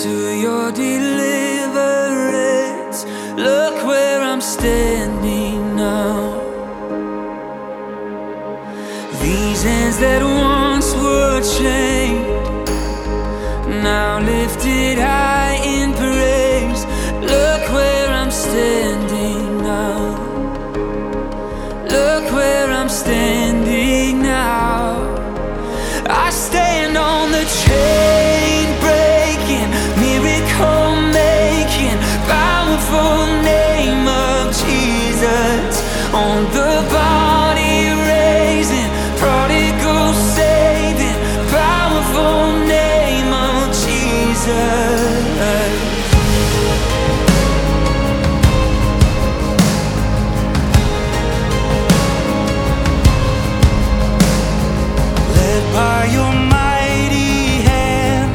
to your deliverance. Look where I'm standing now. These hands that once were chained, now lifted high in praise. Look where I'm standing now. Look where I'm standing now. I stand on the chain breaking, miracle making, powerful name of Jesus. On the body raising, prodigal saving, powerful name of Jesus. By your mighty hand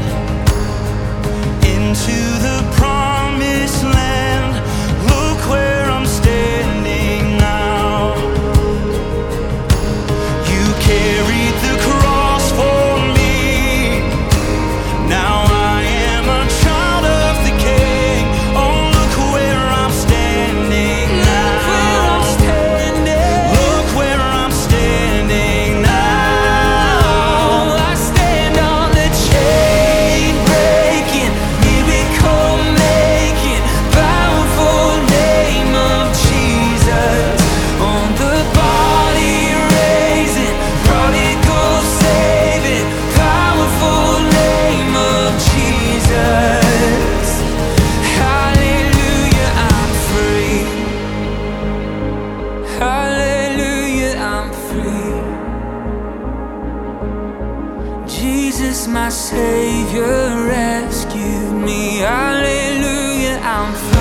into the promised land. Look where I'm standing now. You carried the cross for me. Now I am a child of the King. Oh, look where I'm standing now. Look where I'm standing now. Jesus, my Savior, rescued me. Hallelujah, I'm free.